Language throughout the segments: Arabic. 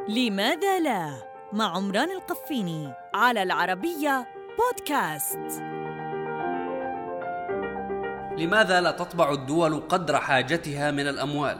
لماذا لا؟ مع عمران القفيني على العربية بودكاست. لماذا لا تطبع الدول قدر حاجتها من الأموال؟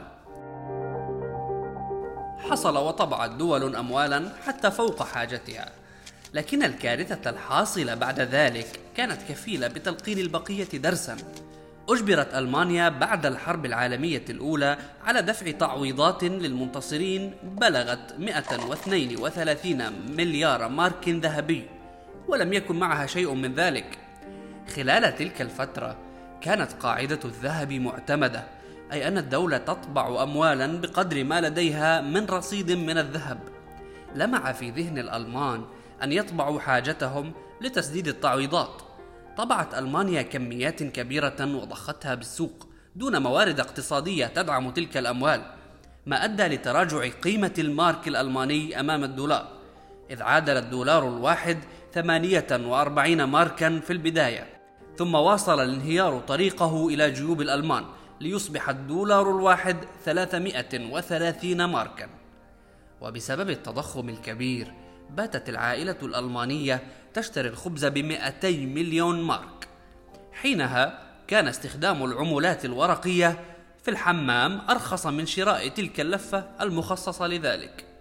حصل وطبعت دول أموالاً حتى فوق حاجتها، لكن الكارثة الحاصلة بعد ذلك كانت كفيلة بتلقين البقية درساً. أجبرت ألمانيا بعد الحرب العالمية الأولى على دفع تعويضات للمنتصرين بلغت 132 مليار مارك ذهبي، ولم يكن معها شيء من ذلك. خلال تلك الفترة كانت قاعدة الذهب معتمدة، أي أن الدولة تطبع أموالا بقدر ما لديها من رصيد من الذهب. لمع في ذهن الألمان أن يطبعوا حاجتهم لتسديد التعويضات. طبعت ألمانيا كميات كبيرة وضختها بالسوق دون موارد اقتصادية تدعم تلك الأموال، ما أدى لتراجع قيمة المارك الألماني أمام الدولار، إذ عادل الدولار الواحد 48 ماركا في البداية، ثم واصل الانهيار طريقه إلى جيوب الألمان ليصبح الدولار الواحد 330 ماركا. وبسبب التضخم الكبير باتت العائلة الألمانية تشتري الخبز ب200 مليون مارك. حينها كان استخدام العملات الورقية في الحمام أرخص من شراء تلك اللفة المخصصة لذلك.